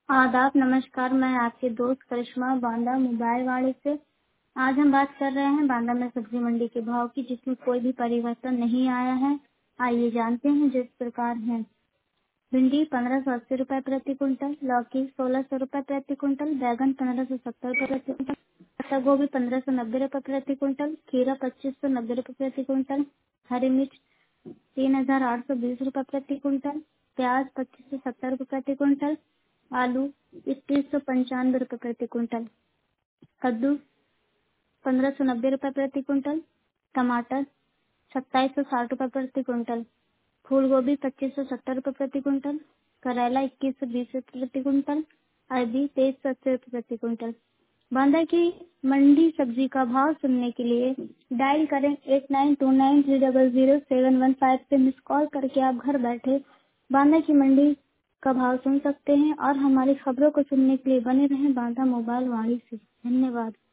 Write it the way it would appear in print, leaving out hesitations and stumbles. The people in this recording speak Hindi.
आदाब, नमस्कार। मैं आपकी दोस्त करिश्मा बांदा मोबाइल वाड़ी से। आज हम बात कर रहे हैं बांदा में सब्जी मंडी के भाव की, जिसमें कोई भी परिवर्तन नहीं आया है। आइए जानते हैं। जिस प्रकार है: भिंडी 1580 रुपए प्रति क्विंटल, लौकी 1600 रुपए प्रति क्विंटल, बैगन 1570 रुपए प्रति क्विंटल, पत्ता गोभी 1590 रुपए प्रति क्विंटल, खीरा 2590 रुपए प्रति क्विंटल, हरी मिर्च 3820 रुपए प्रति क्विंटल, प्याज 2570 रुपए प्रति क्विंटल, आलू 2195 रुपए प्रति क्विंटल, कद्दू 1590 रुपए प्रति क्विंटल, टमाटर 2760 रुपए प्रति क्विंटल, फूल गोभी 2570 रुपए प्रति क्विंटल, करेला 2120 रुपए प्रति क्विंटल, अरबी 2380 रुपए प्रति क्विंटल। बांदा की मंडी सब्जी का भाव सुनने के लिए डायल करें 8929300715 पे। मिस कॉल करके आप घर बैठे बांदा की मंडी का भाव सुन सकते हैं और हमारी खबरों को सुनने के लिए बने रहें बांदा मोबाइल वाणी से। धन्यवाद।